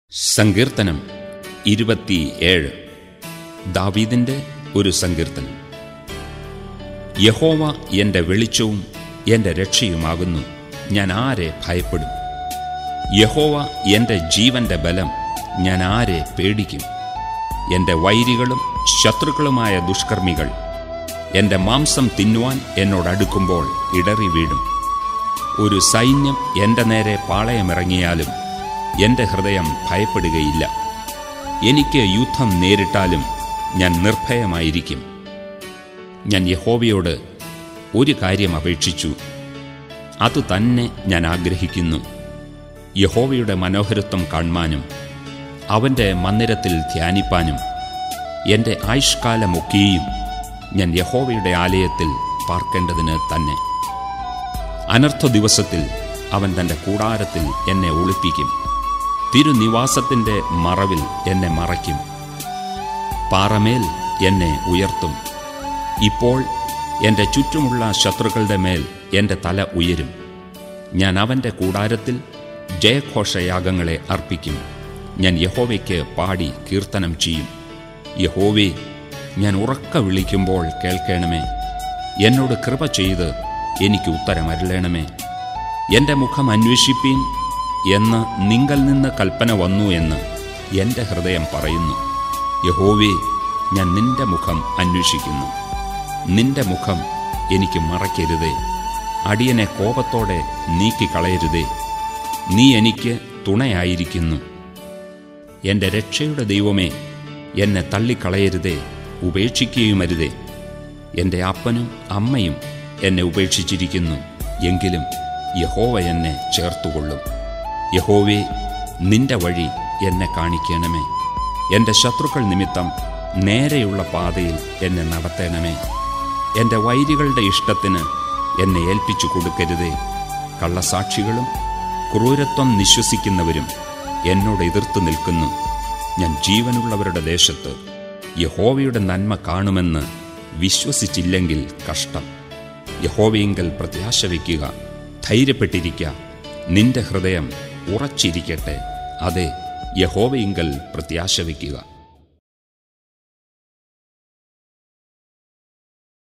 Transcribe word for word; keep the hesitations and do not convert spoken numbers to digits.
സങ്കീർത്തനം ഇരുപത്തിയേഴ്. ദാവീദിന്റെ ഒരു സങ്കീർത്തനം. യഹോവ എൻ്റെ വെളിച്ചവും എൻ്റെ രക്ഷയുമാകുന്നു, ഞാൻ ആരെ ഭയപ്പെടും? യഹോവ എൻ്റെ ജീവന്റെ ബലം, ഞാൻ ആരെ പേടിക്കും? എൻ്റെ വൈരികളും ശത്രുക്കളുമായ ദുഷ്കർമ്മികൾ എൻ്റെ മാംസം തിന്നുവാൻ എന്നോടടുക്കുമ്പോൾ ഇടറി വീഴും. ഒരു സൈന്യം എൻ്റെ നേരെ പാളയമിറങ്ങിയാലും എൻ്റെ ഹൃദയം ഭയപ്പെടുകയില്ല. എനിക്ക് യുദ്ധം നേരിട്ടാലും ഞാൻ നിർഭയമായിരിക്കും. ഞാൻ യഹോവയോട് ഒരു കാര്യം അപേക്ഷിച്ചു, അതുതന്നെ ഞാൻ ആഗ്രഹിക്കുന്നു: യഹോവയുടെ മനോഹരത്വം കാൺമാനും അവൻ്റെ മന്ദിരത്തിൽ ധ്യാനിപ്പാനും. എൻ്റെ ആയുഷ്കാലമൊക്കെയും ഞാൻ യഹോവയുടെ ആലയത്തിൽ പാർക്കേണ്ടതിന് തന്നെ. അനർത്ഥ ദിവസത്തിൽ അവൻ തൻ്റെ കൂടാരത്തിൽ എന്നെ ഒളിപ്പിക്കും, തിരുനിവാസത്തിൻ്റെ മറവിൽ എന്നെ മറയ്ക്കും. പാറമേൽ എന്നെ ഉയർത്തും. ഇപ്പോൾ എൻ്റെ ചുറ്റുമുള്ള ശത്രുക്കളുടെ മേൽ എൻ്റെ തല ഉയരും. ഞാൻ അവൻ്റെ കൂടാരത്തിൽ ജയഘോഷയാഗങ്ങളെ അർപ്പിക്കും. ഞാൻ യഹോവയ്ക്ക് പാടി കീർത്തനം ചെയ്യും. യഹോവേ, ഞാൻ ഉറക്ക വിളിക്കുമ്പോൾ കേൾക്കണമേ. എന്നോട് കൃപ ചെയ്ത് എനിക്ക് ഉത്തരമരുളണമേ. എൻ്റെ മുഖം അന്വേഷിപ്പീൻ എന്ന് നിങ്കൽ നിന്ന് കൽപ്പന വന്നു എന്ന് എൻ്റെ ഹൃദയം പറയുന്നു. യഹോവേ, ഞാൻ നിന്റെ മുഖം അന്വേഷിക്കുന്നു. നിന്റെ മുഖം എനിക്ക് മറയ്ക്കരുതേ. അടിയനെ കോപത്തോടെ നീക്കിക്കളയരുതേ. നീ എനിക്ക് തുണയായിരിക്കുന്നു. എൻ്റെ രക്ഷയുടെ ദൈവമേ, എന്നെ തള്ളിക്കളയരുതേ, ഉപേക്ഷിക്കുകയുമരുതേ. എൻ്റെ അപ്പനും അമ്മയും എന്നെ ഉപേക്ഷിച്ചിരിക്കുന്നു, എങ്കിലും യഹോവ എന്നെ ചേർത്തുകൊള്ളും. യഹോവേ, നിന്റെ വഴി എന്നെ കാണിക്കണമേ. എൻ്റെ ശത്രുക്കൾ നിമിത്തം നേരെയുള്ള പാതയിൽ എന്നെ നടത്തണമേ. എൻ്റെ വൈരികളുടെ ഇഷ്ടത്തിന് എന്നെ ഏൽപ്പിച്ചു കൊടുക്കരുതേ. കള്ളസാക്ഷികളും ക്രൂരത്വം നിശ്വസിക്കുന്നവരും എന്നോട് എതിർത്ത് നിൽക്കുന്നു. ഞാൻ ജീവനുള്ളവരുടെ ദേശത്ത് യഹോവയുടെ നന്മ കാണുമെന്ന് വിശ്വസിച്ചില്ലെങ്കിൽ കഷ്ടം. യഹോവയിങ്കൽ പ്രത്യാശ വയ്ക്കുക, ധൈര്യപ്പെട്ടിരിക്കുക. നിന്റെ ഹൃദയം ഉറച്ചിരിക്കട്ടെ. അതെ, യഹോവയിങ്കൽ പ്രത്യാശ വയ്ക്കുക.